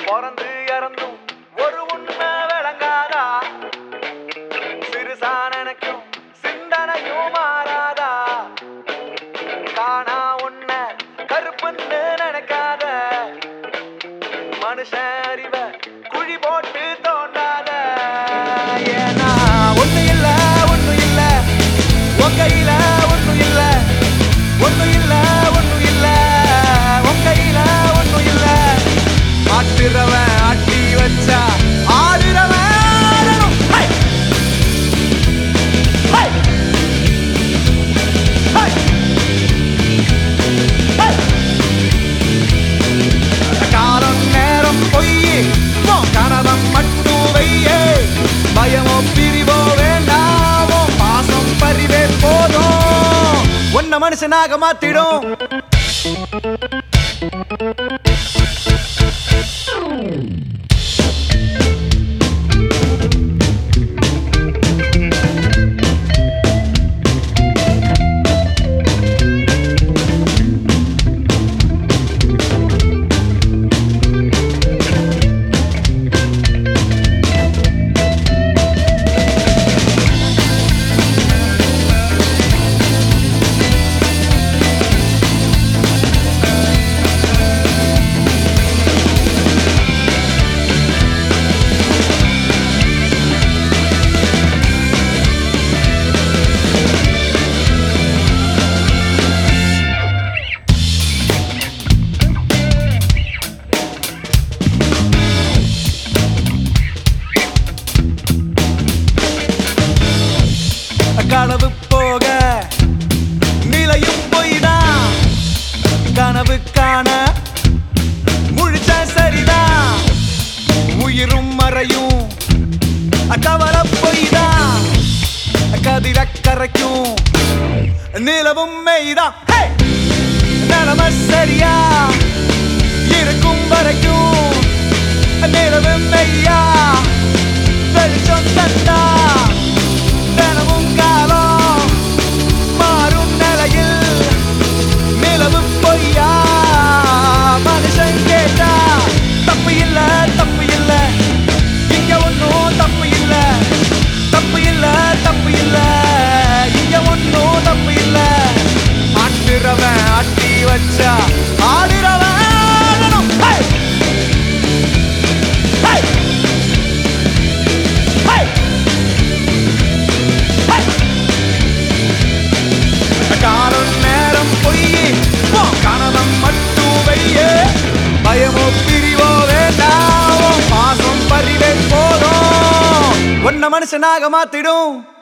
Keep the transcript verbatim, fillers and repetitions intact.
பொறந்து இறந்தும் ஒரு உண்மை விளங்காதா? சிறுசான எனக்கும் சிந்தனையும் மாறாதா? காணா உன்ன கருப்புன்னு நினைக்காத, மனுஷன் அறிவ குழி போட்டு தோண்டாத. ஏன்னா ஒண்ணு இல்ல ஒண்ணு இல்ல உன் கையில, ஒண்ணு இல்ல ஒண்ணு இல்ல ஒண்ணு இல்ல உன் கையில, ஒண்ணு இல்ல. ஆட்டுறவன் ஆட்டி வச்சா ஆடுறவன் காலம் நேரம் பொய்யே கனவம் மட்டும் வையே. பயமோ பிரிவோ வேண்டாமோ பாசம் பறிவே போதும், ஒன்ன மனுஷனாக மாத்திடும். களவு போக நிலையும் போய்தான், கனவு காண முழிச்ச சரிதான். உயிரும் மறையும் கவலை போய்தான், கதிர கரைக்கும் நிலவும் மெய்தான். நிலம சரியா இருக்கும் வரைக்கும் நிலவு மெய்யா வெளிச்சம் தந்தா. தினமும் காலம் மாறும் நிலையில் நிலவு பொய்யா மனுஷன் கேட்டா. தப்பு இல்ல தப்பு இல்ல இங்க ஒன்னும் தப்பு இல்ல, தப்பு இல்ல தப்பு இல்ல இங்க ஒன்னும் தப்பு இல்ல. ஆட்டுறவன் ஆட்டி வச்சா ஆடுறவன் காலம் நேரம் பொய்யே கனவம் மட்டும் வையே. பயமோ பிரிவோ வேண்டாமோ பாசம் பறிவே போதும், ஒன்ன மனுஷனாக மாத்திடும்.